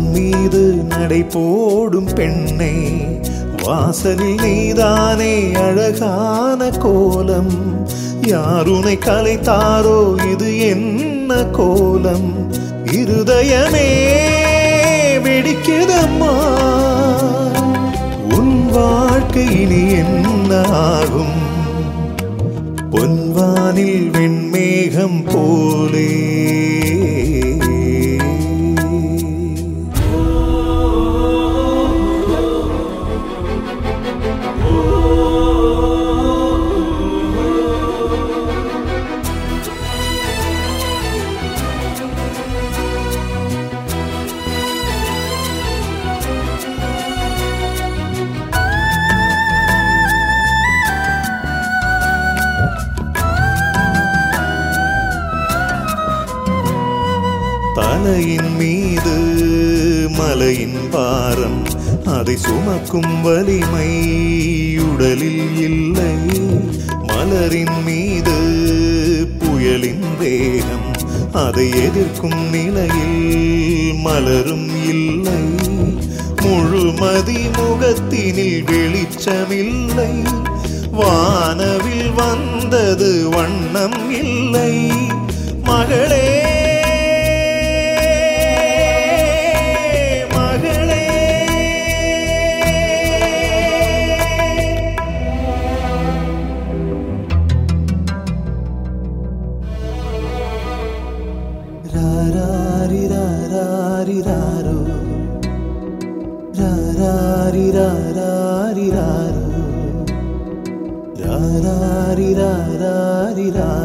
மண் மீது நடை போடும் பெண்ணே, வாசலில் நீதானே அழகான கோலம். யாருனை கலைத்தாரோ இது என்ன கோலம்? இருதயமே வெடிக்குதம்மா, உன் வாழ்க்கை இனி என்ன ஆகும்? பொன்வானில் வெண்மேகம் போலே தலையின் மீது மலையின் பாரம், அதை சுமக்கும் வலிமை உடலில் இல்லை. மலரின் மீது புயலின் வேகம், அதை எதிர்க்கும் நிலையில் மலரும் இல்லை. முழுமதி முகத்தினில் வெளிச்சமில்லை, வானவில் வந்தது வண்ணம் இல்லை. மகளே ராரிராரிராரோ, ராரிராரிராரோ, ராரிராரிராரோ.